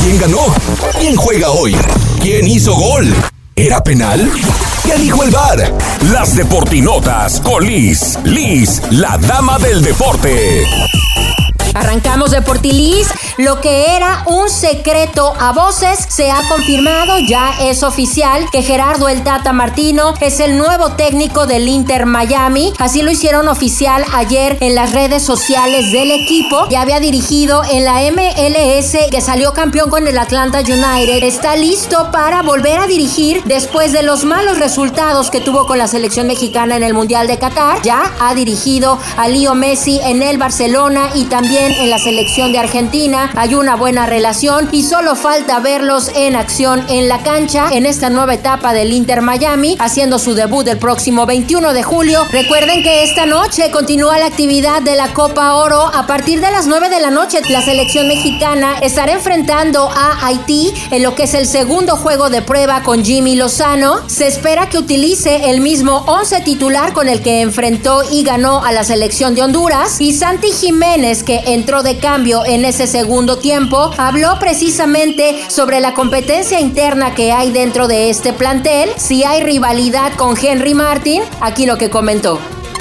¿Quién ganó? ¿Quién juega hoy? ¿Quién hizo gol? ¿Era penal? ¿Qué dijo el VAR? Las Deportinotas con Liz, la dama del deporte. Arrancamos Deportilis. Lo que era un secreto a voces se ha confirmado, ya es oficial que Gerardo el Tata Martino es el nuevo técnico del Inter Miami. Así lo hicieron oficial ayer en las redes sociales del equipo. Ya había dirigido en la MLS, que salió campeón con el Atlanta United. Está listo para volver a dirigir después de los malos resultados que tuvo con la selección mexicana en el Mundial de Qatar. Ya ha dirigido a Leo Messi en el Barcelona y también en la selección de Argentina. Hay una buena relación y solo falta verlos en acción en la cancha en esta nueva etapa del Inter Miami, haciendo su debut el próximo 21 de julio. Recuerden que esta noche continúa la actividad de la Copa Oro. A partir de las 9 de la noche, la selección mexicana estará enfrentando a Haití en lo que es el segundo juego de prueba con Jimmy Lozano. Se espera que utilice el mismo 11 titular con el que enfrentó y ganó a la selección de Honduras. Y Santi Jiménez, que entró de cambio en ese segundo tiempo, habló precisamente sobre la competencia interna que hay dentro de este plantel, si hay rivalidad con Henry Martin. Aquí lo que comentó.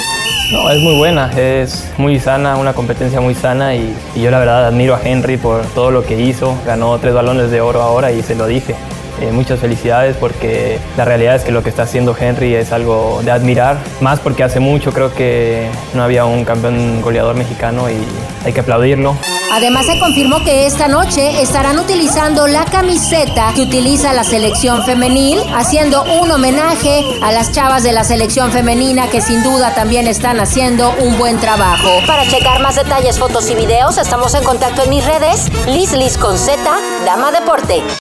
No, es muy buena, es muy sana, una competencia muy sana y yo la verdad admiro a Henry por todo lo que hizo. Ganó 3 balones de oro ahora y se lo dije. Muchas felicidades, porque la realidad es que lo que está haciendo Henry es algo de admirar, más porque hace mucho creo que no había un campeón goleador mexicano y hay que aplaudirlo. Además se confirmó que esta noche estarán utilizando la camiseta que utiliza la selección femenil, haciendo un homenaje a las chavas de la selección femenina que sin duda también están haciendo un buen trabajo. Para checar más detalles, fotos y videos, estamos en contacto en mis redes, Liz con Z, Dama Deporte.